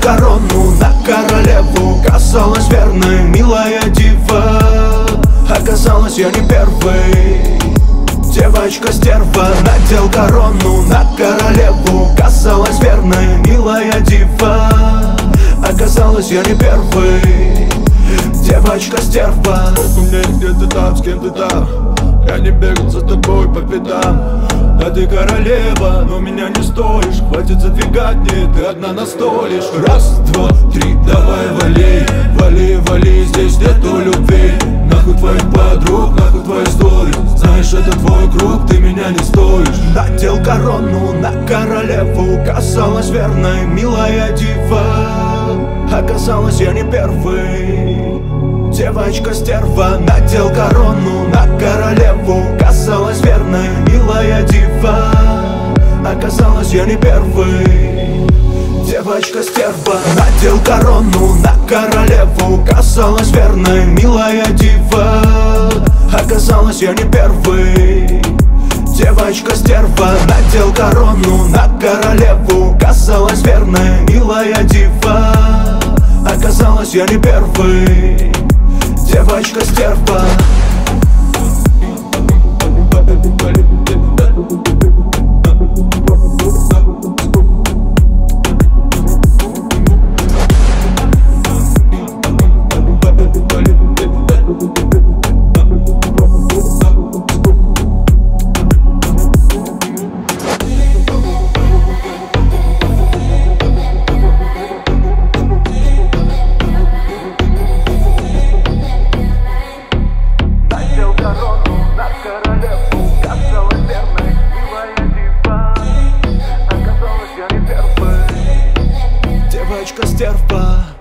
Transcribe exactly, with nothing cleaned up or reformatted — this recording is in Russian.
корону на королеву. Казалось верной, милая дива. Оказалось, я не первый. Девочка-стерва, надел корону на королеву. Казалось верной, милая дива. Оказалось, я не первый. Девочка-стерва. У меня есть где-то там, с кем ты там. Я не бегал за тобой по пятам. Да ты королева, но меня не стоишь. Хватит задвигать, нет, ты одна настолишь. Раз, два, три, давай вали. Вали, вали, здесь нету любви. Нахуй твоих подруг, нахуй твои истории. Знаешь, это твой круг, ты меня не стоишь. Надел корону на королеву. Казалось верной, милая дива. Оказалось, я не первый. Девочка-стерва, надел корону на королеву. Казалось верной, милая дива. Оказалось, я не первый. Девочка-стерва, надел корону на королеву. Казалось верной, милая дива. Оказалось, я не первый. Девочка-стерва, надел корону на королеву. Казалось верной, милая дива. Оказалось, я не первый. Девочка-стерва. Девочка-стерва.